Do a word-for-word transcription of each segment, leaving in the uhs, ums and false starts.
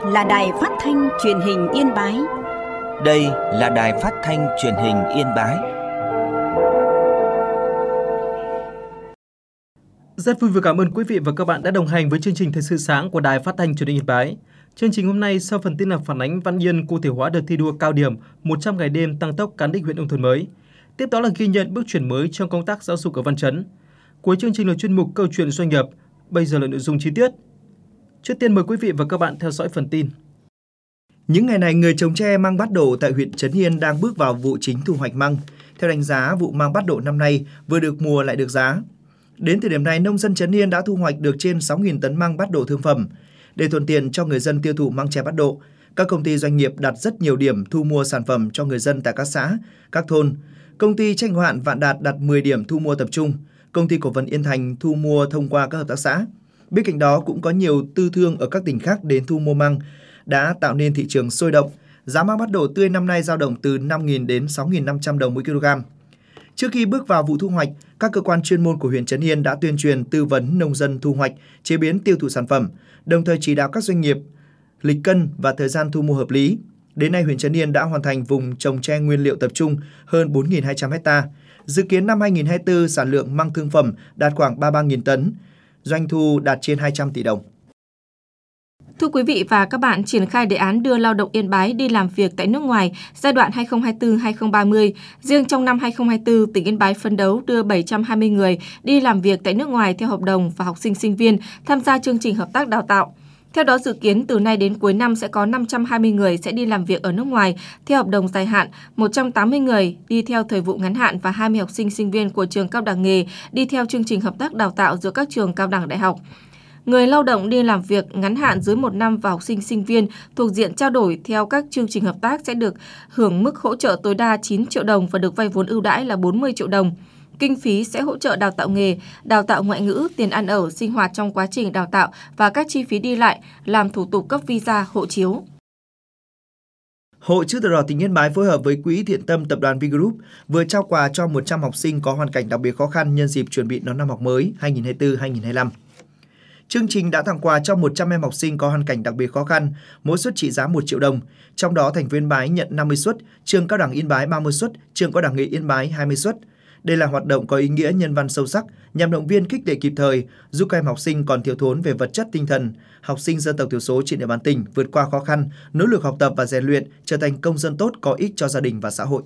là Đài Phát thanh Truyền hình Yên Bái. Đây là Đài Phát thanh Truyền hình Yên Bái. Rất vui và cảm ơn quý vị và các bạn đã đồng hành với chương trình Thời sự sáng của Đài Phát thanh Truyền hình Yên Bái. Chương trình hôm nay sau phần tin là phản ánh Văn Yên cụ thể hóa đợt thi đua cao điểm một trăm ngày đêm tăng tốc cán đích huyện nông thôn mới. Tiếp đó là ghi nhận bước chuyển mới trong công tác giáo dục ở Văn Chấn. Cuối chương trình là chuyên mục Câu chuyện doanh nghiệp. Bây giờ là nội dung chi tiết. Trước tiên mời quý vị và các bạn theo dõi phần tin. Những ngày này, người trồng tre măng bát độ tại huyện Trấn Yên đang bước vào vụ chính thu hoạch măng. Theo đánh giá, vụ măng bát độ năm nay vừa được mùa lại được giá. Đến thời điểm này, nông dân Trấn Yên đã thu hoạch được trên sáu nghìn tấn măng bát độ thương phẩm. Để thuận tiện cho người dân tiêu thụ măng tre bát độ, các công ty doanh nghiệp đặt rất nhiều điểm thu mua sản phẩm cho người dân tại các xã, các thôn. Công ty trách nhiệm hữu hạn Vạn Đạt đặt mười điểm thu mua tập trung. Công ty cổ phần Yên Thành thu mua thông qua các hợp tác xã. Bên cạnh đó cũng có nhiều tư thương ở các tỉnh khác đến thu mua măng, đã tạo nên thị trường sôi động. Giá măng bát độ tươi năm nay dao động từ năm nghìn đến sáu nghìn năm trăm đồng mỗi kg. Trước khi bước vào vụ thu hoạch, các cơ quan chuyên môn của huyện Trấn Yên đã tuyên truyền tư vấn nông dân thu hoạch, chế biến tiêu thụ sản phẩm, đồng thời chỉ đạo các doanh nghiệp lịch cân và thời gian thu mua hợp lý. Đến nay, huyện Trấn Yên đã hoàn thành vùng trồng tre nguyên liệu tập trung hơn bốn nghìn hai trăm ha. Dự kiến năm hai nghìn không trăm hai mươi tư, sản lượng măng thương phẩm đạt khoảng ba mươi ba nghìn tấn, doanh thu đạt trên hai trăm tỷ đồng. Thưa quý vị và các bạn, triển khai đề án đưa lao động Yên Bái đi làm việc tại nước ngoài giai đoạn hai nghìn không trăm hai mươi tư đến hai nghìn không trăm ba mươi. Riêng trong năm hai nghìn không trăm hai mươi tư, tỉnh Yên Bái phấn đấu đưa bảy trăm hai mươi người đi làm việc tại nước ngoài theo hợp đồng và học sinh sinh viên tham gia chương trình hợp tác đào tạo. Theo đó, dự kiến từ nay đến cuối năm sẽ có năm trăm hai mươi người sẽ đi làm việc ở nước ngoài theo hợp đồng dài hạn, một trăm tám mươi người đi theo thời vụ ngắn hạn và hai mươi học sinh sinh viên của trường cao đẳng nghề đi theo chương trình hợp tác đào tạo giữa các trường cao đẳng đại học. Người lao động đi làm việc ngắn hạn dưới một năm và học sinh sinh viên thuộc diện trao đổi theo các chương trình hợp tác sẽ được hưởng mức hỗ trợ tối đa chín triệu đồng và được vay vốn ưu đãi là bốn mươi triệu đồng. Kinh phí sẽ hỗ trợ đào tạo nghề, đào tạo ngoại ngữ, tiền ăn ở, sinh hoạt trong quá trình đào tạo và các chi phí đi lại, làm thủ tục cấp visa, hộ chiếu. Hội Chữ Thập Đỏ tỉnh Yên Bái phối hợp với Quỹ Thiện Tâm Tập đoàn Vingroup vừa trao quà cho một trăm học sinh có hoàn cảnh đặc biệt khó khăn nhân dịp chuẩn bị đón năm học mới hai nghìn không trăm hai mươi tư đến hai nghìn không trăm hai mươi lăm. Chương trình đã tặng quà cho một trăm em học sinh có hoàn cảnh đặc biệt khó khăn, mỗi suất trị giá một triệu đồng. Trong đó, thành phố Yên Bái nhận năm mươi suất, trường cao đẳng Yên Bái ba mươi suất, trường cao đẳng nghề Yên Bái hai mươi suất. Đây là hoạt động có ý nghĩa nhân văn sâu sắc nhằm động viên khích lệ kịp thời, giúp các em học sinh còn thiếu thốn về vật chất tinh thần, học sinh dân tộc thiểu số trên địa bàn tỉnh vượt qua khó khăn, nỗ lực học tập và rèn luyện, trở thành công dân tốt có ích cho gia đình và xã hội.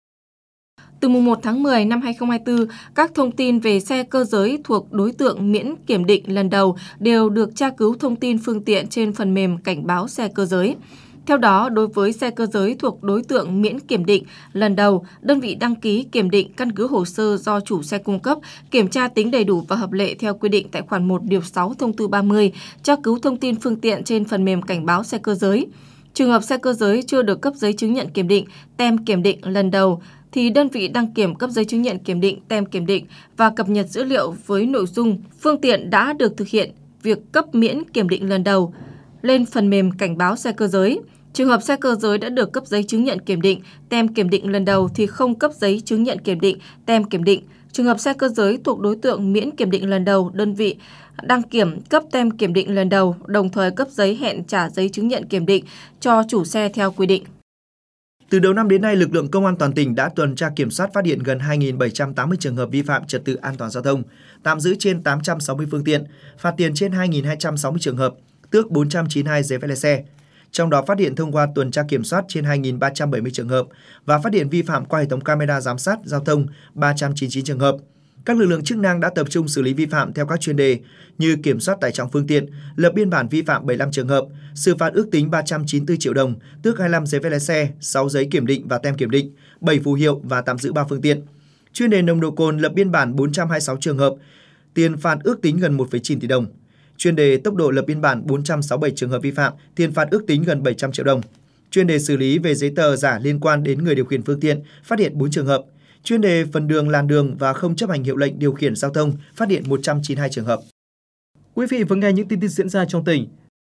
Từ mùng một tháng mười năm hai nghìn không trăm hai mươi tư, các thông tin về xe cơ giới thuộc đối tượng miễn kiểm định lần đầu đều được tra cứu thông tin phương tiện trên phần mềm cảnh báo xe cơ giới. Theo đó, đối với xe cơ giới thuộc đối tượng miễn kiểm định lần đầu, đơn vị đăng ký kiểm định căn cứ hồ sơ do chủ xe cung cấp, kiểm tra tính đầy đủ và hợp lệ theo quy định tại khoản một điều sáu thông tư ba mươi, tra cứu thông tin phương tiện trên phần mềm cảnh báo xe cơ giới. Trường hợp xe cơ giới chưa được cấp giấy chứng nhận kiểm định, tem kiểm định lần đầu, thì đơn vị đăng kiểm cấp giấy chứng nhận kiểm định, tem kiểm định và cập nhật dữ liệu với nội dung phương tiện đã được thực hiện việc cấp miễn kiểm định lần đầu lên phần mềm cảnh báo xe cơ giới. Trường hợp xe cơ giới đã được cấp giấy chứng nhận kiểm định, tem kiểm định lần đầu thì không cấp giấy chứng nhận kiểm định, tem kiểm định. Trường hợp xe cơ giới thuộc đối tượng miễn kiểm định lần đầu, đơn vị đăng kiểm cấp tem kiểm định lần đầu, đồng thời cấp giấy hẹn trả giấy chứng nhận kiểm định cho chủ xe theo quy định. Từ đầu năm đến nay, lực lượng công an toàn tỉnh đã tuần tra kiểm soát phát hiện gần hai nghìn bảy trăm tám mươi trường hợp vi phạm trật tự an toàn giao thông, tạm giữ trên tám trăm sáu mươi phương tiện, phạt tiền trên hai nghìn hai trăm sáu mươi trường hợp, tước bốn trăm chín mươi hai giấy phép lái xe. Trong đó phát hiện thông qua tuần tra kiểm soát trên hai nghìn ba trăm bảy mươi trường hợp và phát hiện vi phạm qua hệ thống camera giám sát giao thông ba trăm chín mươi chín trường hợp. Các lực lượng chức năng đã tập trung xử lý vi phạm theo các chuyên đề như kiểm soát tải trọng phương tiện, lập biên bản vi phạm bảy mươi lăm trường hợp, xử phạt ước tính ba trăm chín mươi tư triệu đồng, tước hai mươi lăm giấy phép lái xe, sáu giấy kiểm định và tem kiểm định, bảy phù hiệu và tạm giữ ba phương tiện. Chuyên đề nồng độ cồn lập biên bản bốn trăm hai mươi sáu trường hợp, tiền phạt ước tính gần một phẩy chín tỷ đồng. Chuyên đề tốc độ lập biên bản bốn trăm sáu mươi bảy trường hợp vi phạm, tiền phạt ước tính gần bảy trăm triệu đồng. Chuyên đề xử lý về giấy tờ giả liên quan đến người điều khiển phương tiện, phát hiện bốn trường hợp. Chuyên đề phần đường làn đường và không chấp hành hiệu lệnh điều khiển giao thông, phát hiện một trăm chín mươi hai trường hợp. Quý vị vừa nghe những tin tức diễn ra trong tỉnh.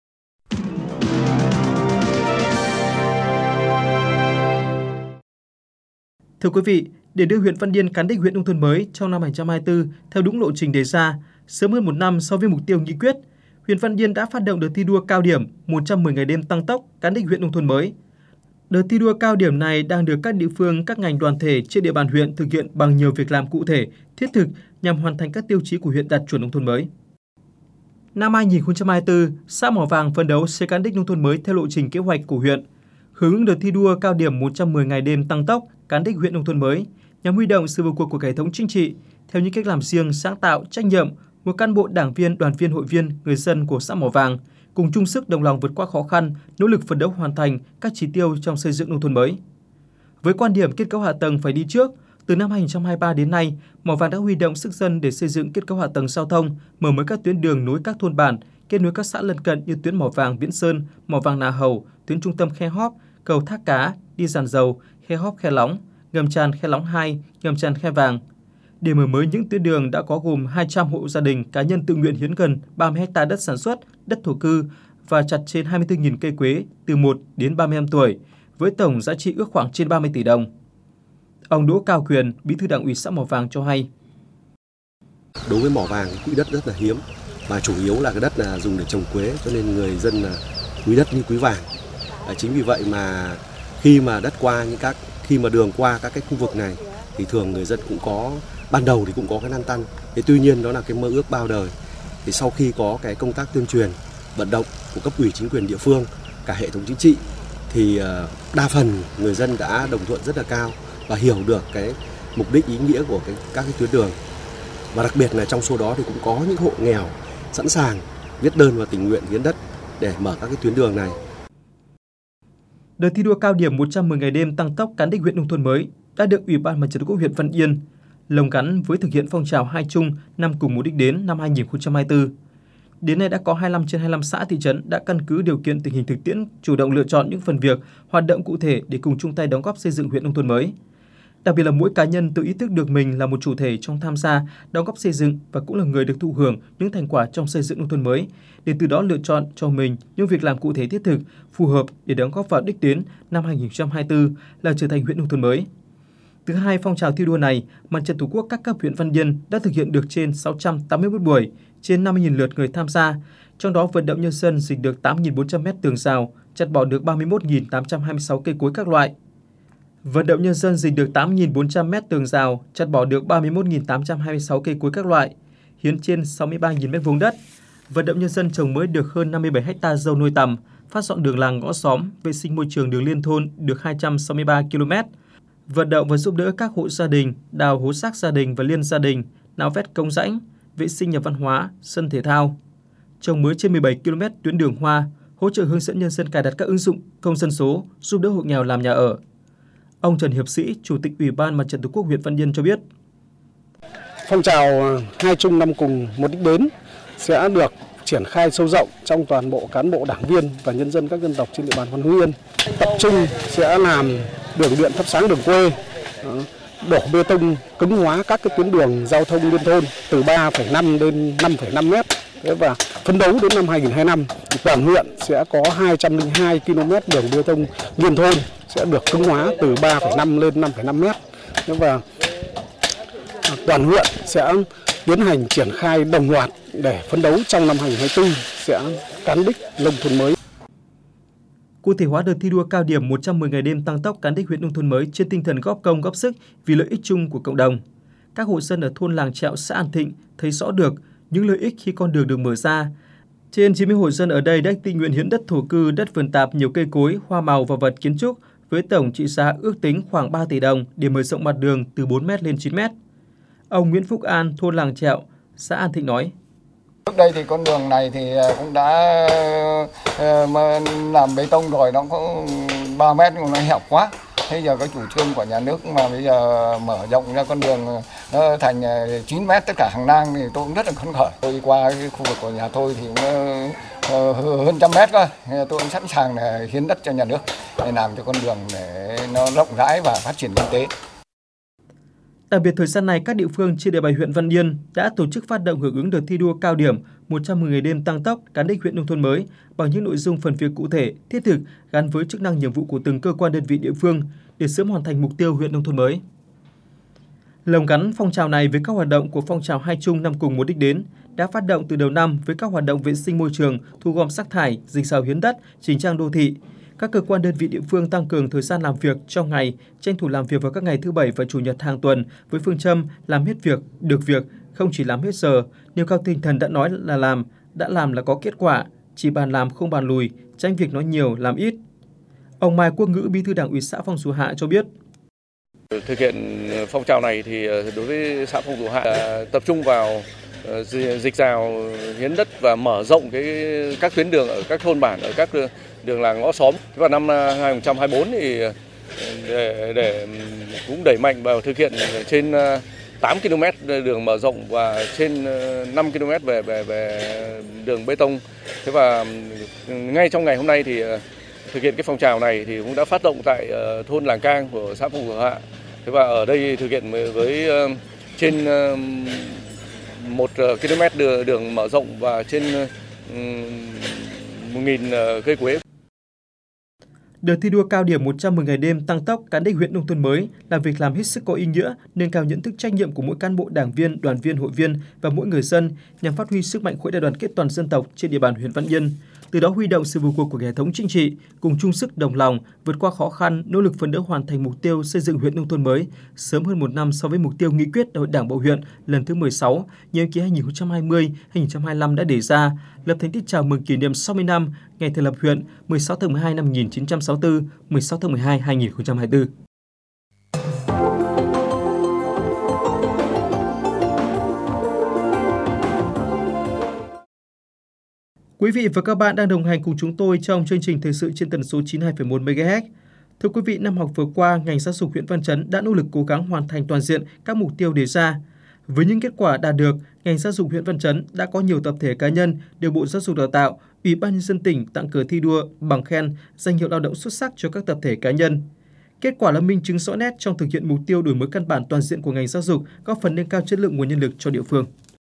Thưa quý vị, để đưa huyện Văn Yên cán đích huyện nông thôn mới trong năm hai nghìn không trăm hai mươi tư theo đúng lộ trình đề ra, sớm hơn một năm so với mục tiêu nghị quyết, huyện Văn Yên đã phát động đợt thi đua cao điểm một trăm mười ngày đêm tăng tốc cán đích huyện nông thôn mới. Đợt thi đua cao điểm này đang được các địa phương, các ngành đoàn thể trên địa bàn huyện thực hiện bằng nhiều việc làm cụ thể, thiết thực nhằm hoàn thành các tiêu chí của huyện đạt chuẩn nông thôn mới. Năm hai nghìn không trăm hai mươi tư, xã Mỏ Vàng phấn đấu xây cán đích nông thôn mới theo lộ trình kế hoạch của huyện. Hướng ứng đợt thi đua cao điểm một trăm mười ngày đêm tăng tốc cán đích huyện nông thôn mới nhằm huy động sự vào cuộc của hệ thống chính trị theo những cách làm riêng, sáng tạo, trách nhiệm, một cán bộ, đảng viên, đoàn viên, hội viên, người dân của xã Mỏ Vàng cùng chung sức đồng lòng vượt qua khó khăn, nỗ lực phấn đấu hoàn thành các chỉ tiêu trong xây dựng nông thôn mới. Với quan điểm kết cấu hạ tầng phải đi trước, từ năm hai nghìn không trăm hai mươi ba đến nay, Mỏ Vàng đã huy động sức dân để xây dựng kết cấu hạ tầng giao thông, mở mới các tuyến đường nối các thôn bản, kết nối các xã lân cận như tuyến Mỏ Vàng Viễn Sơn, Mỏ Vàng Nà Hầu, tuyến trung tâm Khe Hóp, cầu Thác Cá, đi Giàn Dầu, Khe Hóp Khe Lóng, ngầm tràn Khe Lóng hai, ngầm tràn Khe Vàng. Để mở mới những tuyến đường đã có gồm hai trăm hộ gia đình cá nhân tự nguyện hiến gần ba mươi héc ta đất sản xuất, đất thổ cư và chặt trên hai mươi tư nghìn cây quế từ một đến ba mươi lăm tuổi, với tổng giá trị ước khoảng trên ba mươi tỷ đồng. Ông Đỗ Cao Quyền, Bí thư Đảng ủy xã Mỏ Vàng cho hay. Đối với Mỏ Vàng, quỹ đất rất là hiếm và chủ yếu là cái đất là dùng để trồng quế, cho nên người dân là quý đất như quý vàng. À, chính vì vậy mà khi mà đất qua những các khi mà đường qua các cái khu vực này thì thường người dân cũng có ban đầu thì cũng có cái lăn tăn. Thế tuy nhiên đó là cái mơ ước bao đời. Thì sau khi có cái công tác tuyên truyền, vận động của cấp ủy chính quyền địa phương, cả hệ thống chính trị thì đa phần người dân đã đồng thuận rất là cao và hiểu được cái mục đích ý nghĩa của cái, các cái tuyến đường. Và đặc biệt là trong số đó thì cũng có những hộ nghèo sẵn sàng viết đơn và tình nguyện hiến đất để mở các cái tuyến đường này. Đợt thi đua cao điểm một trăm mười ngày đêm tăng tốc cán đích huyện nông thôn mới đã được Ủy ban Mặt trận Tổ quốc huyện Văn Yên lồng gắn với thực hiện phong trào hai chung năm cùng một đích đến năm hai nghìn không trăm hai mươi tư. Đến nay đã có hai mươi lăm trên hai mươi lăm xã thị trấn đã căn cứ điều kiện tình hình thực tiễn chủ động lựa chọn những phần việc, hoạt động cụ thể để cùng chung tay đóng góp xây dựng huyện nông thôn mới. Đặc biệt là mỗi cá nhân tự ý thức được mình là một chủ thể trong tham gia, đóng góp xây dựng và cũng là người được thụ hưởng những thành quả trong xây dựng nông thôn mới, để từ đó lựa chọn cho mình những việc làm cụ thể thiết thực, phù hợp để đóng góp vào đích đến năm hai nghìn không trăm hai mươi tư là trở thành huyện nông thôn mới. Thứ hai, phong trào thi đua này, Mặt trận Tổ quốc các cấp huyện Văn Yên đã thực hiện được trên sáu trăm tám mươi mốt buổi, trên năm mươi nghìn lượt người tham gia, trong đó vận động nhân dân dịch được tám nghìn bốn trăm mét tường rào, chặt bỏ được ba mươi mốt nghìn tám trăm hai mươi sáu cây cối các loại. Vận động nhân dân dịch được tám nghìn bốn trăm mét tường rào, chặt bỏ được ba mươi mốt nghìn tám trăm hai mươi sáu cây cối các loại, hiến trên sáu mươi ba nghìn mét vuông đất. Vận động nhân dân trồng mới được hơn năm mươi bảy héc ta dâu nuôi tầm, phát dọn đường làng ngõ xóm, vệ sinh môi trường đường liên thôn được hai trăm sáu mươi ba ki lô mét. Vận động và giúp đỡ các hộ gia đình đào hố rác gia đình và liên gia đình, nạo vét cống rãnh, vệ sinh nhà văn hóa, sân thể thao. Trồng mới trên mười bảy ki lô mét tuyến đường hoa, hỗ trợ hướng dẫn nhân dân cài đặt các ứng dụng công dân số, giúp đỡ hộ nghèo làm nhà ở. Ông Trần Hiệp Sĩ, Chủ tịch Ủy ban Mặt trận Tổ quốc huyện Văn Yên cho biết. Phong trào hai chung năm cùng một đích đến sẽ được triển khai sâu rộng trong toàn bộ cán bộ, đảng viên và nhân dân các dân tộc trên địa bàn huyện Hưng Yên. Tập trung sẽ làm đường điện thắp sáng đường quê, đổ bê tông cứng hóa các cái tuyến đường giao thông liên thôn từ ba phẩy năm đến năm phẩy năm mét. Và phấn đấu đến năm hai nghìn không trăm hai mươi lăm, toàn huyện sẽ có hai trăm lẻ hai ki lô mét đường bê tông liên thôn sẽ được cứng hóa từ ba phẩy năm lên năm phẩy năm mét. Và toàn huyện sẽ tiến hành triển khai đồng loạt để phấn đấu trong năm hai nghìn không trăm hai mươi tư sẽ cán đích nông thôn mới. Cụ thể hóa đợt thi đua cao điểm một trăm mười ngày đêm tăng tốc cán đích huyện nông thôn mới trên tinh thần góp công góp sức vì lợi ích chung của cộng đồng. Các hộ dân ở thôn Làng Trẹo, xã An Thịnh thấy rõ được những lợi ích khi con đường được mở ra. Trên chín mươi hộ dân ở đây đã tình nguyện hiến đất thổ cư, đất vườn tạp, nhiều cây cối, hoa màu và vật kiến trúc với tổng trị giá ước tính khoảng ba tỷ đồng để mở rộng mặt đường từ bốn mét lên chín mét. Ông Nguyễn Phúc An, thôn Làng Trẹo, xã An Thịnh nói. Trước đây thì con đường này thì cũng đã làm bê tông rồi, nó có ba mét nhưng nó hẹp quá. Thế giờ cái chủ trương của nhà nước mà bây giờ mở rộng ra con đường nó thành chín mét tất cả hàng ngang thì tôi cũng rất là phấn khởi. Tôi đi qua cái khu vực của nhà tôi thì cũng hơn trăm mét cơ. Tôi cũng sẵn sàng để hiến đất cho nhà nước để làm cho con đường để nó rộng rãi và phát triển kinh tế. Đặc biệt thời gian này, các địa phương trên địa bàn huyện Văn Yên đã tổ chức phát động hưởng ứng đợt thi đua cao điểm một trăm mười ngày đêm tăng tốc cán đích huyện nông thôn mới bằng những nội dung phần việc cụ thể, thiết thực gắn với chức năng nhiệm vụ của từng cơ quan đơn vị địa phương để sớm hoàn thành mục tiêu huyện nông thôn mới. Lồng gắn phong trào này với các hoạt động của phong trào hai chung năm cùng một đích đến, đã phát động từ đầu năm với các hoạt động vệ sinh môi trường, thu gom rác thải, dịch rào hiến đất, chỉnh trang đô thị. Các cơ quan đơn vị địa phương tăng cường thời gian làm việc trong ngày, tranh thủ làm việc vào các ngày thứ Bảy và Chủ nhật hàng tuần với phương châm làm hết việc, được việc, không chỉ làm hết giờ, nêu cao tinh thần đã nói là làm, đã làm là có kết quả, chỉ bàn làm không bàn lùi, tránh việc nói nhiều, làm ít. Ông Mai Quốc Ngữ, Bí thư Đảng ủy xã Phong Sú Hạ cho biết. Thực hiện phong trào này thì đối với xã Phong Sú Hạ tập trung vào dịch rào hiến đất và mở rộng cái các tuyến đường ở các thôn bản, ở các đường làng ngõ xóm. Vào năm hai không hai tư thì để, để cũng đẩy mạnh vào thực hiện trên tám ki lô mét đường mở rộng và trên năm ki lô mét về về về đường bê tông. Thế và ngay trong ngày hôm nay thì thực hiện cái phong trào này thì cũng đã phát động tại thôn Làng Cang của xã Phong Sú Hạ. Thế và ở đây thực hiện với trên một ki lô mét đường, đường mở rộng và trên một nghìn cây quế. Đợt thi đua cao điểm một trăm mười ngày đêm tăng tốc cán đích huyện nông thôn mới là việc làm hết sức có ý nghĩa, nâng cao nhận thức trách nhiệm của mỗi cán bộ, đảng viên, đoàn viên, hội viên và mỗi người dân nhằm phát huy sức mạnh khối đại đoàn kết toàn dân tộc trên địa bàn huyện Văn Yên. Từ đó huy động sự vào cuộc của hệ thống chính trị, cùng chung sức đồng lòng vượt qua khó khăn, nỗ lực phấn đấu hoàn thành mục tiêu xây dựng huyện nông thôn mới sớm hơn một năm so với mục tiêu nghị quyết Đại hội Đảng bộ huyện lần thứ mười sáu, nhiệm kỳ hai nghìn không trăm hai mươi đến hai nghìn không trăm hai mươi lăm đã đề ra, lập thành tích chào mừng kỷ niệm sáu mươi năm ngày thành lập huyện mười sáu tháng mười hai năm một nghìn chín trăm sáu mươi tư, mười sáu tháng mười hai năm hai nghìn không trăm hai mươi tư. Quý vị và các bạn đang đồng hành cùng chúng tôi trong chương trình thời sự trên tần số chín mươi hai phẩy một mê ga héc. Thưa quý vị, năm học vừa qua, ngành giáo dục huyện Văn Chấn đã nỗ lực cố gắng hoàn thành toàn diện các mục tiêu đề ra. Với những kết quả đạt được, ngành giáo dục huyện Văn Chấn đã có nhiều tập thể cá nhân được Bộ Giáo dục Đào tạo, Ủy ban nhân dân tỉnh tặng cờ thi đua, bằng khen, danh hiệu lao động xuất sắc cho các tập thể cá nhân. Kết quả là minh chứng rõ nét trong thực hiện mục tiêu đổi mới căn bản toàn diện của ngành giáo dục, góp phần nâng cao chất lượng nguồn nhân lực cho địa phương.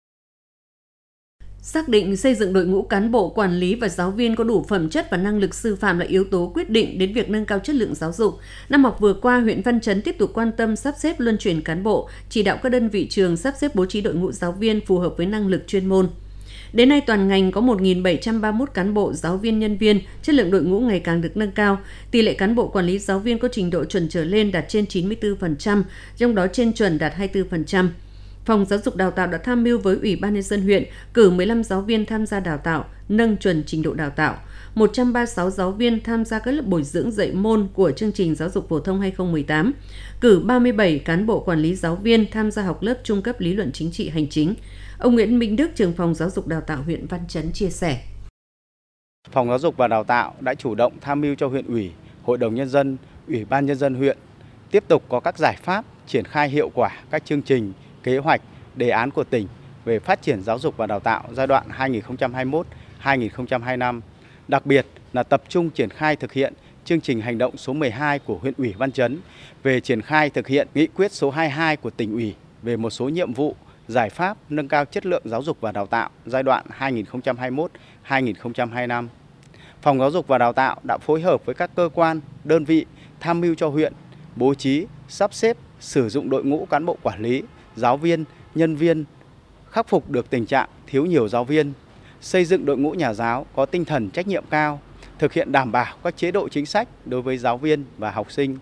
Xác định xây dựng đội ngũ cán bộ, quản lý và giáo viên có đủ phẩm chất và năng lực sư phạm là yếu tố quyết định đến việc nâng cao chất lượng giáo dục. Năm học vừa qua, huyện Văn Chấn tiếp tục quan tâm sắp xếp luân chuyển cán bộ, chỉ đạo các đơn vị trường sắp xếp bố trí đội ngũ giáo viên phù hợp với năng lực chuyên môn. Đến nay, toàn ngành có một nghìn bảy trăm ba mươi mốt cán bộ, giáo viên, nhân viên, chất lượng đội ngũ ngày càng được nâng cao. Tỷ lệ cán bộ quản lý giáo viên có trình độ chuẩn trở lên đạt trên chín mươi tư phần trăm, trong đó trên chuẩn đạt hai mươi tư phần trăm. Phòng Giáo dục Đào tạo đã tham mưu với Ủy ban nhân dân huyện cử mười lăm giáo viên tham gia đào tạo, nâng chuẩn trình độ đào tạo, một trăm ba mươi sáu giáo viên tham gia các lớp bồi dưỡng dạy môn của chương trình giáo dục phổ thông hai không một tám, cử ba mươi bảy cán bộ quản lý giáo viên tham gia học lớp trung cấp lý luận chính trị hành chính. Ông Nguyễn Minh Đức, trưởng Phòng Giáo dục Đào tạo huyện Văn Chấn chia sẻ. Phòng Giáo dục và Đào tạo đã chủ động tham mưu cho huyện ủy, Hội đồng Nhân dân, Ủy ban Nhân dân huyện tiếp tục có các giải pháp triển khai hiệu quả các chương trình, kế hoạch, đề án của tỉnh về phát triển giáo dục và đào tạo giai đoạn hai nghìn không trăm hai mươi mốt đến hai nghìn không trăm hai mươi lăm, đặc biệt là tập trung triển khai thực hiện chương trình hành động số mười hai của huyện ủy Văn Chấn về triển khai thực hiện nghị quyết số hai mươi hai của tỉnh ủy về một số nhiệm vụ, giải pháp nâng cao chất lượng giáo dục và đào tạo giai đoạn hai nghìn không trăm hai mươi mốt đến hai nghìn không trăm hai mươi lăm. Phòng Giáo dục và Đào tạo đã phối hợp với các cơ quan, đơn vị tham mưu cho huyện bố trí, sắp xếp, sử dụng đội ngũ cán bộ quản lý, giáo viên, nhân viên, khắc phục được tình trạng thiếu nhiều giáo viên, xây dựng đội ngũ nhà giáo có tinh thần trách nhiệm cao, thực hiện đảm bảo các chế độ chính sách đối với giáo viên và học sinh.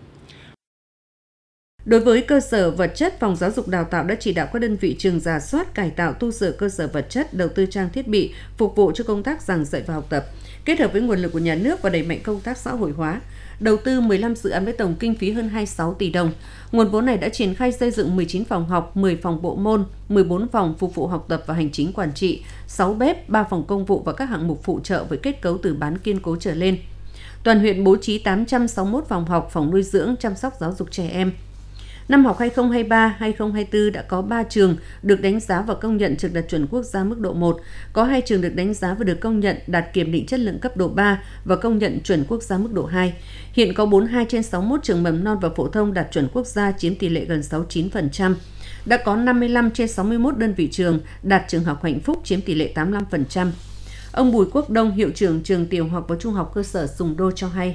Đối với cơ sở vật chất, Phòng Giáo dục Đào tạo đã chỉ đạo các đơn vị trường rà soát, cải tạo, tu sửa cơ sở vật chất, đầu tư trang thiết bị, phục vụ cho công tác giảng dạy và học tập, kết hợp với nguồn lực của nhà nước và đẩy mạnh công tác xã hội hóa. Đầu tư mười lăm dự án với tổng kinh phí hơn hai mươi sáu tỷ đồng. Nguồn vốn này đã triển khai xây dựng mười chín phòng học, mười phòng bộ môn, mười bốn phòng phục vụ học tập và hành chính quản trị, sáu bếp, ba phòng công vụ và các hạng mục phụ trợ với kết cấu từ bán kiên cố trở lên. Toàn huyện bố trí tám trăm sáu mươi mốt phòng học, phòng nuôi dưỡng, chăm sóc giáo dục trẻ em. Năm học hai không hai ba hai không hai tư đã có ba trường được đánh giá và công nhận trường đạt chuẩn quốc gia mức độ một, có hai trường được đánh giá và được công nhận đạt kiểm định chất lượng cấp độ ba và công nhận chuẩn quốc gia mức độ hai. Hiện có bốn mươi hai trên sáu mươi mốt trường mầm non và phổ thông đạt chuẩn quốc gia, chiếm tỷ lệ gần sáu mươi chín phần trăm. Đã có năm mươi lăm trên sáu mươi mốt đơn vị trường đạt trường học Hạnh Phúc, chiếm tỷ lệ tám mươi lăm phần trăm. Ông Bùi Quốc Đông, hiệu trưởng trường tiểu học và trung học cơ sở Sùng Đô cho hay.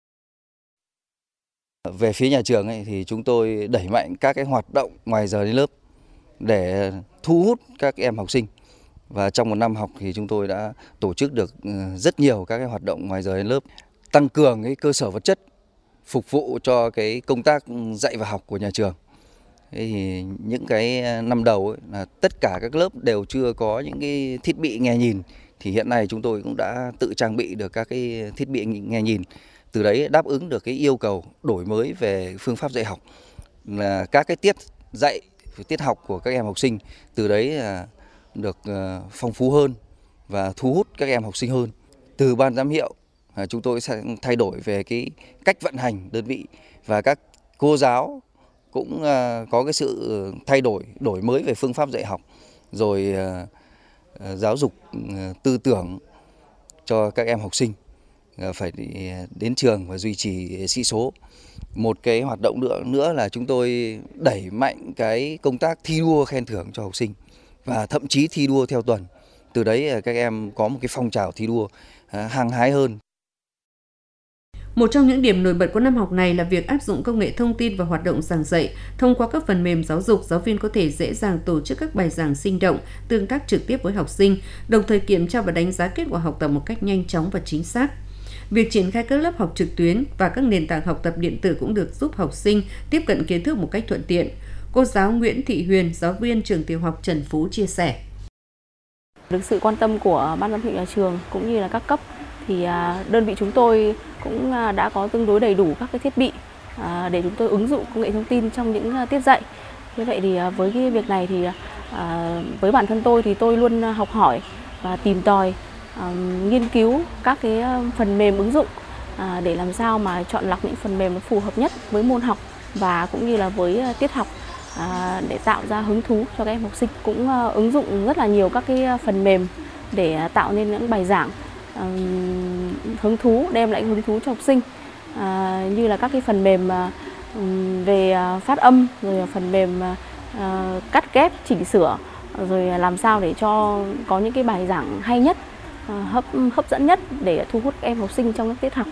Về phía nhà trường ấy, thì chúng tôi đẩy mạnh các cái hoạt động ngoài giờ lên lớp để thu hút các em học sinh Và trong một năm học thì chúng tôi đã tổ chức được rất nhiều các cái hoạt động ngoài giờ lên lớp, tăng cường cái cơ sở vật chất phục vụ cho cái công tác dạy và học của nhà trường. Thế thì những cái năm đầu ấy, là tất cả các lớp đều chưa có những cái thiết bị nghe nhìn, thì hiện nay chúng tôi cũng đã tự trang bị được các cái thiết bị nghe nhìn. Từ đấy đáp ứng được cái yêu cầu đổi mới về phương pháp dạy học, là các cái tiết dạy, tiết học của các em học sinh từ đấy là được phong phú hơn và thu hút các em học sinh hơn. Từ ban giám hiệu chúng tôi sẽ thay đổi về cái cách vận hành đơn vị, và các cô giáo cũng có cái sự thay đổi, đổi mới về phương pháp dạy học, rồi giáo dục tư tưởng cho các em học sinh phải đến trường và duy trì sĩ số. Một cái hoạt động nữa nữa là chúng tôi đẩy mạnh cái công tác thi đua khen thưởng cho học sinh, và thậm chí thi đua theo tuần. Từ đấy các em có một cái phong trào thi đua hăng hái hơn. Một trong những điểm nổi bật của năm học này là việc áp dụng công nghệ thông tin vào hoạt động giảng dạy. Thông qua các phần mềm giáo dục, giáo viên có thể dễ dàng tổ chức các bài giảng sinh động, tương tác trực tiếp với học sinh, đồng thời kiểm tra và đánh giá kết quả học tập một cách nhanh chóng và chính xác. Việc triển khai các lớp học trực tuyến và các nền tảng học tập điện tử cũng được giúp học sinh tiếp cận kiến thức một cách thuận tiện. Cô giáo Nguyễn Thị Huyền, giáo viên trường tiểu học Trần Phú chia sẻ. Được sự quan tâm của ban giám hiệu nhà trường cũng như là các cấp, thì đơn vị chúng tôi cũng đã có tương đối đầy đủ các cái thiết bị để chúng tôi ứng dụng công nghệ thông tin trong những tiết dạy. Như vậy thì với cái việc này thì với bản thân tôi thì tôi luôn học hỏi và tìm tòi, nghiên cứu các cái phần mềm ứng dụng để làm sao mà chọn lọc những phần mềm phù hợp nhất với môn học và cũng như là với tiết học, để tạo ra hứng thú cho các em học sinh. Cũng ứng dụng rất là nhiều các cái phần mềm để tạo nên những bài giảng hứng thú, đem lại hứng thú cho học sinh, à, như là các cái phần mềm à, về phát âm, rồi phần mềm à, cắt ghép, chỉnh sửa, rồi làm sao để cho có những cái bài giảng hay nhất, à, hấp hấp dẫn nhất để thu hút các em học sinh trong các tiết học.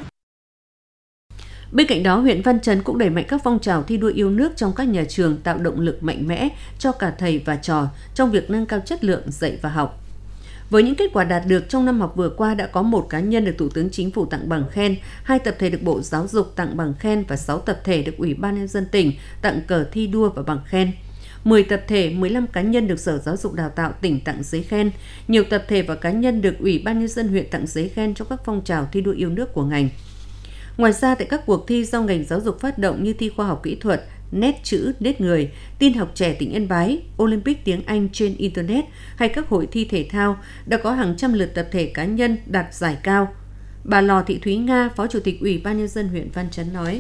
Bên cạnh đó, huyện Văn Chấn cũng đẩy mạnh các phong trào thi đua yêu nước trong các nhà trường, tạo động lực mạnh mẽ cho cả thầy và trò trong việc nâng cao chất lượng dạy và học. Với những kết quả đạt được trong năm học vừa qua, đã có một cá nhân được Thủ tướng Chính phủ tặng bằng khen, hai tập thể được Bộ Giáo dục tặng bằng khen và sáu tập thể được Ủy ban Nhân dân tỉnh tặng cờ thi đua và bằng khen. mười tập thể, mười lăm cá nhân được Sở Giáo dục Đào tạo tỉnh tặng giấy khen. Nhiều tập thể và cá nhân được Ủy ban Nhân dân huyện tặng giấy khen trong các phong trào thi đua yêu nước của ngành. Ngoài ra, tại các cuộc thi do ngành giáo dục phát động như thi khoa học kỹ thuật, nét chữ, nét người, tin học trẻ tỉnh Yên Bái, Olympic tiếng Anh trên Internet hay các hội thi thể thao, đã có hàng trăm lượt tập thể cá nhân đạt giải cao. Bà Lò Thị Thúy Nga, Phó Chủ tịch Ủy ban Nhân dân huyện Văn Chấn nói.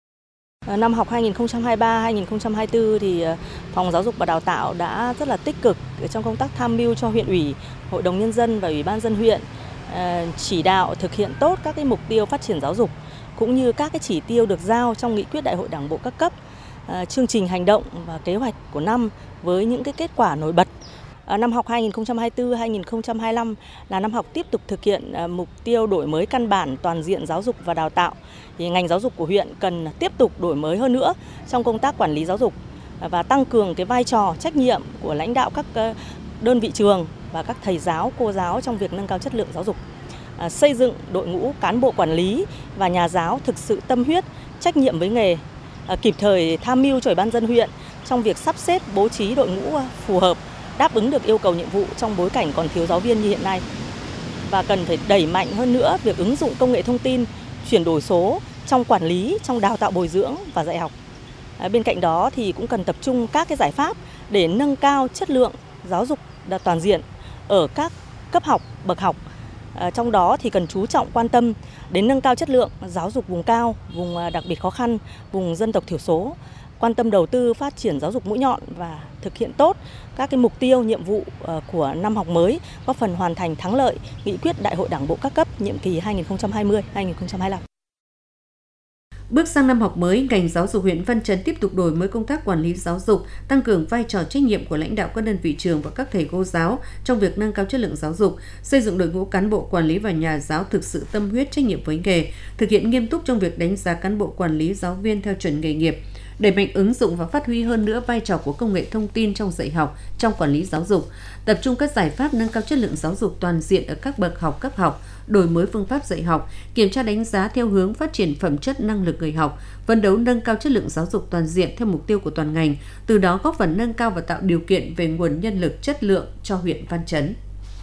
Năm học hai nghìn không trăm hai mươi ba hai nghìn không trăm hai mươi tư thì Phòng Giáo dục và Đào tạo đã rất là tích cực trong công tác tham mưu cho huyện ủy, Hội đồng Nhân dân và Ủy ban Nhân dân huyện chỉ đạo thực hiện tốt các cái mục tiêu phát triển giáo dục cũng như các cái chỉ tiêu được giao trong nghị quyết Đại hội Đảng bộ các cấp, chương trình hành động và kế hoạch của năm với những cái kết quả nổi bật. Năm học hai nghìn không trăm hai mươi tư hai nghìn không trăm hai mươi lăm là năm học tiếp tục thực hiện mục tiêu đổi mới căn bản toàn diện giáo dục và đào tạo. Thì ngành giáo dục của huyện cần tiếp tục đổi mới hơn nữa trong công tác quản lý giáo dục và tăng cường cái vai trò trách nhiệm của lãnh đạo các đơn vị trường và các thầy giáo, cô giáo trong việc nâng cao chất lượng giáo dục. Xây dựng đội ngũ cán bộ quản lý và nhà giáo thực sự tâm huyết, trách nhiệm với nghề, kịp thời tham mưu cho Ủy ban nhân dân huyện trong việc sắp xếp bố trí đội ngũ phù hợp, đáp ứng được yêu cầu nhiệm vụ trong bối cảnh còn thiếu giáo viên như hiện nay. Và cần phải đẩy mạnh hơn nữa việc ứng dụng công nghệ thông tin, chuyển đổi số trong quản lý, trong đào tạo bồi dưỡng và dạy học. Bên cạnh đó thì cũng cần tập trung các cái giải pháp để nâng cao chất lượng giáo dục toàn diện ở các cấp học, bậc học. Trong đó thì cần chú trọng quan tâm đến nâng cao chất lượng giáo dục vùng cao, vùng đặc biệt khó khăn, vùng dân tộc thiểu số, quan tâm đầu tư phát triển giáo dục mũi nhọn và thực hiện tốt các cái mục tiêu, nhiệm vụ của năm học mới, góp phần hoàn thành thắng lợi nghị quyết Đại hội Đảng bộ các cấp nhiệm kỳ hai nghìn không trăm hai mươi đến hai nghìn không trăm hai mươi lăm. Bước sang năm học mới, ngành giáo dục huyện Văn Chấn tiếp tục đổi mới công tác quản lý giáo dục, tăng cường vai trò trách nhiệm của lãnh đạo các đơn vị trường và các thầy cô giáo trong việc nâng cao chất lượng giáo dục, xây dựng đội ngũ cán bộ quản lý và nhà giáo thực sự tâm huyết trách nhiệm với nghề, thực hiện nghiêm túc trong việc đánh giá cán bộ quản lý giáo viên theo chuẩn nghề nghiệp, đẩy mạnh ứng dụng và phát huy hơn nữa vai trò của công nghệ thông tin trong dạy học, trong quản lý giáo dục, tập trung các giải pháp nâng cao chất lượng giáo dục toàn diện ở các bậc học cấp học, đổi mới phương pháp dạy học, kiểm tra đánh giá theo hướng phát triển phẩm chất năng lực người học, phấn đấu nâng cao chất lượng giáo dục toàn diện theo mục tiêu của toàn ngành, từ đó góp phần nâng cao và tạo điều kiện về nguồn nhân lực chất lượng cho huyện Văn Chấn.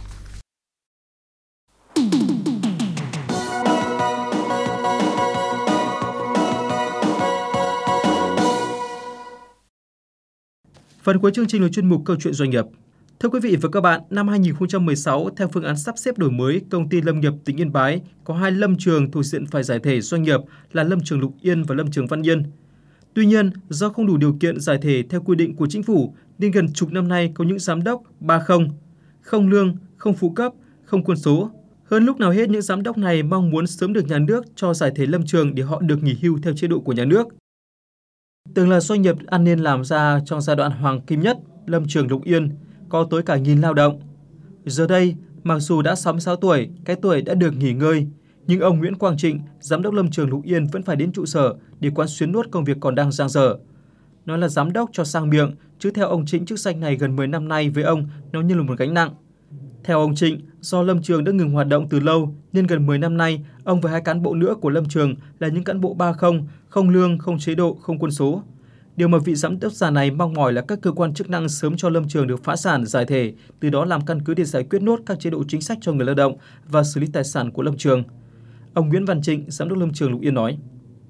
Phần cuối chương trình là chuyên mục Câu chuyện doanh nghiệp. Thưa quý vị và các bạn, năm hai nghìn không trăm mười sáu, theo phương án sắp xếp đổi mới, Công ty Lâm nghiệp tỉnh Yên Bái có hai lâm trường thuộc diện phải giải thể doanh nghiệp là lâm trường Lục Yên và lâm trường Văn Yên. Tuy nhiên, do không đủ điều kiện giải thể theo quy định của chính phủ, nên gần chục năm nay có những giám đốc ba không, không lương, không phụ cấp, không quân số. Hơn lúc nào hết, những giám đốc này mong muốn sớm được nhà nước cho giải thể lâm trường để họ được nghỉ hưu theo chế độ của nhà nước. Từng là doanh nghiệp ăn nên làm ra trong giai đoạn hoàng kim nhất, lâm trường Lục Yên có tới cả nghìn lao động. Giờ đây, mặc dù đã sáu mươi sáu tuổi, cái tuổi đã được nghỉ ngơi, nhưng ông Nguyễn Quang Trịnh, giám đốc lâm trường Lục Yên vẫn phải đến trụ sở để quán xuyến nuốt công việc còn đang dang dở. Nói là giám đốc cho sang miệng, chứ theo ông Trịnh, chức danh này gần mười năm nay với ông nó như là một gánh nặng. Theo ông Trịnh, do lâm trường đã ngừng hoạt động từ lâu nên gần mười năm nay, ông và hai cán bộ nữa của lâm trường là những cán bộ ba không, không lương, không chế độ, không quân số. Điều mà vị giám đốc già này mong mỏi là các cơ quan chức năng sớm cho lâm trường được phá sản, giải thể, từ đó làm căn cứ để giải quyết nốt các chế độ chính sách cho người lao động và xử lý tài sản của lâm trường. Ông Nguyễn Văn Trịnh, giám đốc lâm trường Lục Yên nói: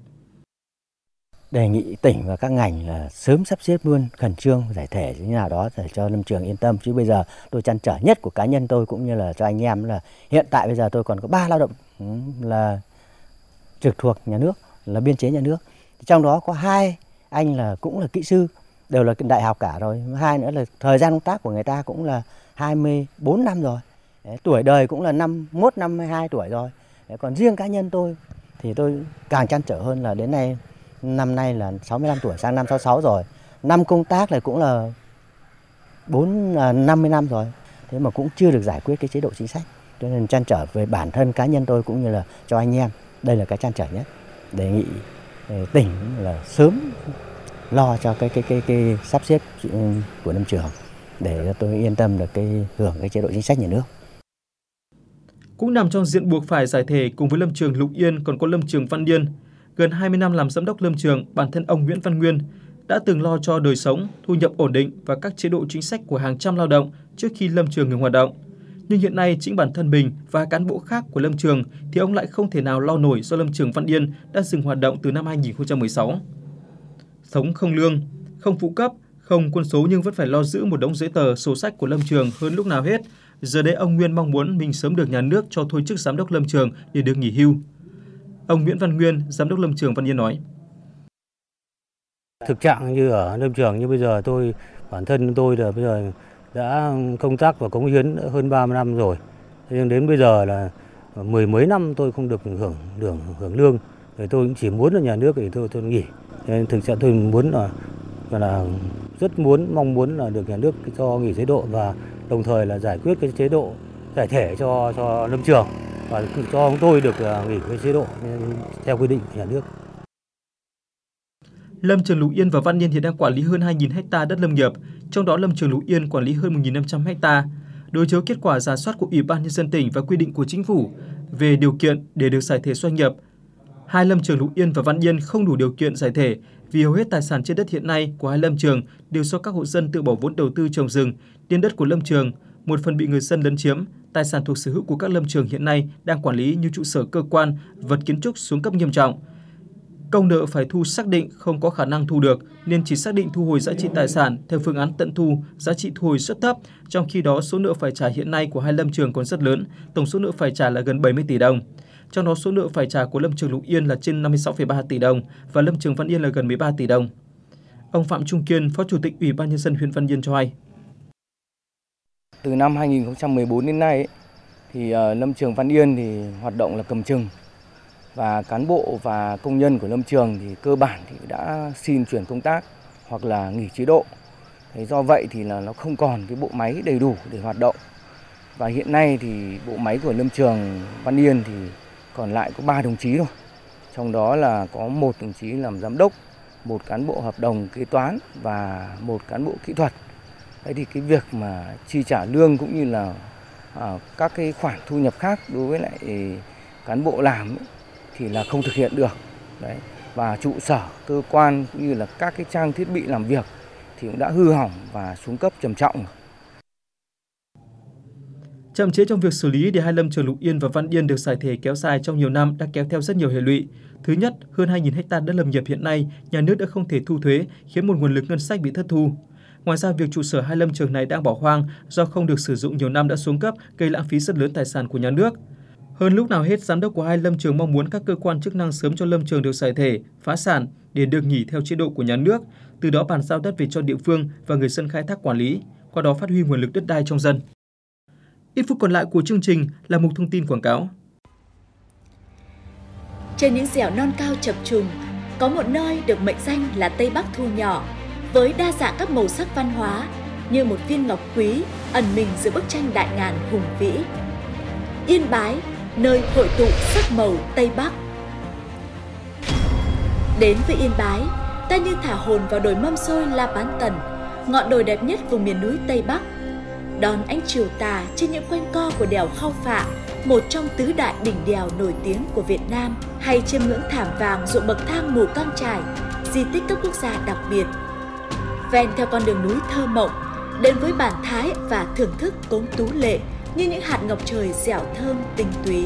Đề nghị tỉnh và các ngành là sớm sắp xếp luôn, khẩn trương giải thể như nào đó để cho lâm trường yên tâm. Chứ bây giờ tôi trăn trở nhất của cá nhân tôi cũng như là cho anh em là hiện tại bây giờ tôi còn có ba lao động là trực thuộc nhà nước, là biên chế nhà nước. Trong đó có hai anh là cũng là kỹ sư, đều là đại học cả rồi. Hai nữa là thời gian công tác của người ta cũng là hai mươi bốn năm rồi. Đấy, tuổi đời cũng là năm mốt, năm mươi hai tuổi rồi. Đấy, còn riêng cá nhân tôi thì tôi càng trăn trở hơn là đến nay, năm nay là sáu mươi lăm tuổi, sang năm sáu mươi sáu rồi. Năm công tác là cũng là bốn, năm mươi năm rồi. Thế mà cũng chưa được giải quyết cái chế độ chính sách. Cho nên trăn trở về bản thân cá nhân tôi cũng như là cho anh em. Đây là cái trăn trở nhất. Đề nghị tỉnh là sớm lo cho cái cái cái cái sắp xếp của lâm trường để cho tôi yên tâm được cái hưởng cái chế độ chính sách nhà nước. Cũng nằm trong diện buộc phải giải thể cùng với lâm trường Lục Yên còn có lâm trường Văn Yên. Gần hai mươi năm làm giám đốc lâm trường, bản thân ông Nguyễn Văn Nguyên đã từng lo cho đời sống, thu nhập ổn định và các chế độ chính sách của hàng trăm lao động trước khi lâm trường ngừng hoạt động. Nhưng hiện nay chính bản thân mình và cán bộ khác của lâm trường thì ông lại không thể nào lo nổi do lâm trường Văn Yên đã dừng hoạt động từ năm hai nghìn không trăm mười sáu. Sống không lương, không phụ cấp, không quân số nhưng vẫn phải lo giữ một đống giấy tờ sổ sách của lâm trường hơn lúc nào hết. Giờ đây ông Nguyên mong muốn mình sớm được nhà nước cho thôi chức giám đốc lâm trường để được nghỉ hưu. Ông Nguyễn Văn Nguyên, giám đốc lâm trường Văn Yên nói: Thực trạng như ở lâm trường như bây giờ tôi, bản thân tôi là bây giờ đã công tác và cống hiến hơn ba mươi năm rồi. Nhưng đến bây giờ là mười mấy năm tôi không được hưởng hưởng hưởng lương. Thì tôi cũng chỉ muốn là nhà nước thì tôi tôi nghỉ. Nên thực sự tôi muốn là là rất muốn mong muốn là được nhà nước cho nghỉ chế độ và đồng thời là giải quyết cái chế độ giải thể cho cho lâm trường và cho chúng tôi được nghỉ cái chế độ theo quy định của nhà nước. Lâm trường Lục Yên và Văn Yên hiện đang quản lý hơn hai nghìn ha đất lâm nghiệp, trong đó lâm trường Lục Yên quản lý hơn một nghìn năm trăm ha. Đối chiếu kết quả rà soát của Ủy ban Nhân dân tỉnh và quy định của chính phủ về điều kiện để được giải thể doanh nghiệp, hai lâm trường Lục Yên và Văn Yên không đủ điều kiện giải thể vì hầu hết tài sản trên đất hiện nay của hai lâm trường đều do các hộ dân tự bỏ vốn đầu tư trồng rừng, nên đất của lâm trường một phần bị người dân lấn chiếm, tài sản thuộc sở hữu của các lâm trường hiện nay đang quản lý như trụ sở cơ quan, vật kiến trúc xuống cấp nghiêm trọng. Công nợ phải thu xác định không có khả năng thu được nên chỉ xác định thu hồi giá trị tài sản theo phương án tận thu, giá trị thu hồi rất thấp, trong khi đó số nợ phải trả hiện nay của hai lâm trường còn rất lớn, tổng số nợ phải trả là gần bảy mươi tỷ đồng. Trong đó số nợ phải trả của lâm trường Lục Yên là trên năm mươi sáu phẩy ba tỷ đồng và lâm trường Văn Yên là gần mười ba tỷ đồng. Ông Phạm Trung Kiên, Phó Chủ tịch Ủy ban Nhân dân huyện Văn Yên cho hay: Từ năm hai nghìn không trăm mười bốn đến nay ấy, thì uh, lâm trường Văn Yên thì hoạt động là cầm chừng và cán bộ và công nhân của lâm trường thì cơ bản thì đã xin chuyển công tác hoặc là nghỉ chế độ. Thế do vậy thì là nó không còn cái bộ máy đầy đủ để hoạt động. Và hiện nay thì bộ máy của lâm trường Văn Yên thì còn lại có ba đồng chí thôi. Trong đó là có một đồng chí làm giám đốc, một cán bộ hợp đồng kế toán và một cán bộ kỹ thuật. Thế thì cái việc mà chi trả lương cũng như là à, các cái khoản thu nhập khác đối với lại cán bộ làm ấy, thì là không thực hiện được. Đấy. Và trụ sở, cơ quan cũng như là các cái trang thiết bị làm việc thì cũng đã hư hỏng và xuống cấp trầm trọng. Chậm trễ trong việc xử lý để hai lâm trường Lục Yên và Văn Yên được giải thể kéo dài trong nhiều năm đã kéo theo rất nhiều hệ lụy. Thứ nhất, hơn hai nghìn ha đất lâm nghiệp hiện nay, nhà nước đã không thể thu thuế, khiến một nguồn lực ngân sách bị thất thu. Ngoài ra, việc trụ sở hai lâm trường này đang bỏ hoang do không được sử dụng nhiều năm đã xuống cấp, gây lãng phí rất lớn tài sản của nhà nước. Hơn lúc nào hết, giám đốc của hai lâm trường mong muốn các cơ quan chức năng sớm cho lâm trường được giải thể, phá sản để được nghỉ theo chế độ của nhà nước, từ đó bàn giao đất về cho địa phương và người dân khai thác quản lý, qua đó phát huy nguồn lực đất đai trong dân. Ít phút còn lại của chương trình là mục thông tin quảng cáo. Trên những dẻo non cao chập trùng, có một nơi được mệnh danh là Tây Bắc thu nhỏ, với đa dạng các màu sắc văn hóa như một viên ngọc quý ẩn mình giữa bức tranh đại ngàn hùng vĩ. Yên Bái, nơi hội tụ sắc màu Tây Bắc. Đến với Yên Bái, ta như thả hồn vào đồi Mâm Xôi La Bán Tần, ngọn đồi đẹp nhất vùng miền núi Tây Bắc. Đón ánh chiều tà trên những quanh co của đèo Khao Phạ, một trong tứ đại đỉnh đèo nổi tiếng của Việt Nam, hay chiêm ngưỡng thảm vàng ruộng bậc thang Mù Căng Chải, di tích cấp quốc gia đặc biệt. Ven theo con đường núi thơ mộng, đến với bản thái và thưởng thức cốm tú lệ như những hạt ngọc trời dẻo thơm tinh túy.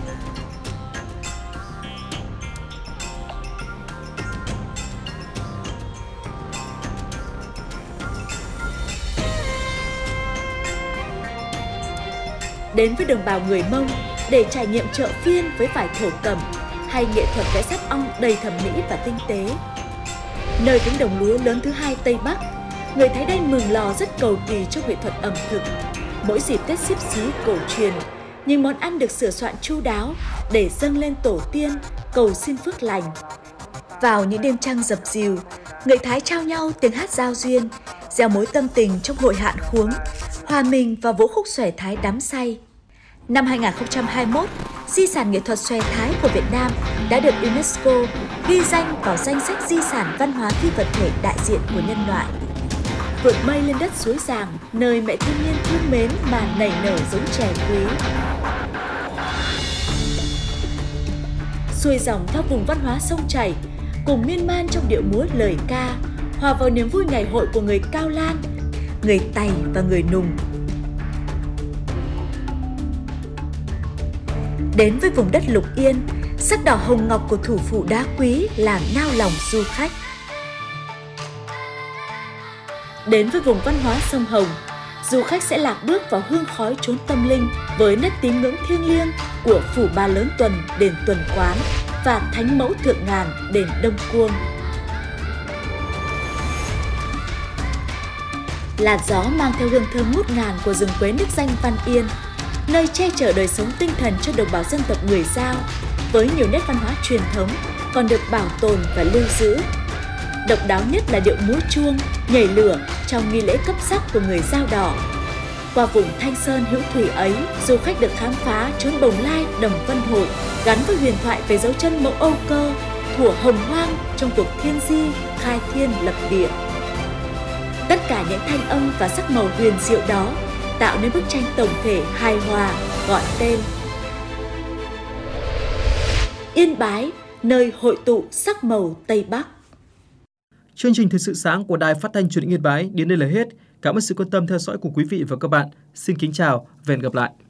Đến với đồng bào người Mông để trải nghiệm chợ phiên với vải thổ cẩm hay nghệ thuật vẽ sáp ong đầy thẩm mỹ và tinh tế. Nơi cánh đồng lúa lớn thứ hai Tây Bắc, người Thái Đen Mường Lò rất cầu kỳ trong nghệ thuật ẩm thực. Mỗi dịp Tết Xíp Xí cổ truyền, những món ăn được sửa soạn chu đáo để dâng lên tổ tiên, cầu xin phước lành. Vào những đêm trăng dập dìu, người Thái trao nhau tiếng hát giao duyên, gieo mối tâm tình trong hội hạn khuống, hòa mình vào vũ khúc xòe Thái đắm say. Năm hai nghìn không trăm hai mươi mốt, di sản nghệ thuật xòe Thái của Việt Nam đã được UNESCO ghi danh vào danh sách di sản văn hóa phi vật thể đại diện của nhân loại. Vượt mây lên đất suối Giàng, nơi mẹ thiên nhiên thương mến mà nảy nở giống chè quý. Xuôi dòng theo vùng văn hóa sông chảy, cùng miên man trong điệu múa lời ca, hòa vào niềm vui ngày hội của người Cao Lan, người Tày và người Nùng. Đến với vùng đất Lục Yên, sắc đỏ hồng ngọc của thủ phủ đá quý làm nao lòng du khách. Đến với vùng văn hóa sông Hồng, du khách sẽ lạc bước vào hương khói chốn tâm linh với nét tín ngưỡng thiêng liêng của phủ Ba Lớn Tuần, đền Tuần Quán và Thánh Mẫu Thượng Ngàn, đền Đông Cuông. Làn gió mang theo hương thơm ngút ngàn của rừng quế nước danh Văn Yên, nơi che chở đời sống tinh thần cho đồng bào dân tộc người Dao, với nhiều nét văn hóa truyền thống còn được bảo tồn và lưu giữ. Độc đáo nhất là điệu múa chuông, nhảy lửa trong nghi lễ cấp sắc của người Dao Đỏ. Qua vùng Thanh Sơn hữu thủy ấy, du khách được khám phá chốn Bồng Lai, Đồng Vân Hội, gắn với huyền thoại về dấu chân mẫu Âu Cơ, thuở hồng hoang trong cuộc thiên di, khai thiên lập địa. Tất cả những thanh âm và sắc màu huyền diệu đó tạo nên bức tranh tổng thể hài hòa gọi tên Yên Bái, nơi hội tụ sắc màu Tây Bắc. Chương trình Thời sự sáng của Đài Phát thanh Truyền hình Yên Bái đến đây là hết. Cảm ơn sự quan tâm theo dõi của quý vị và các bạn. Xin kính chào và hẹn gặp lại.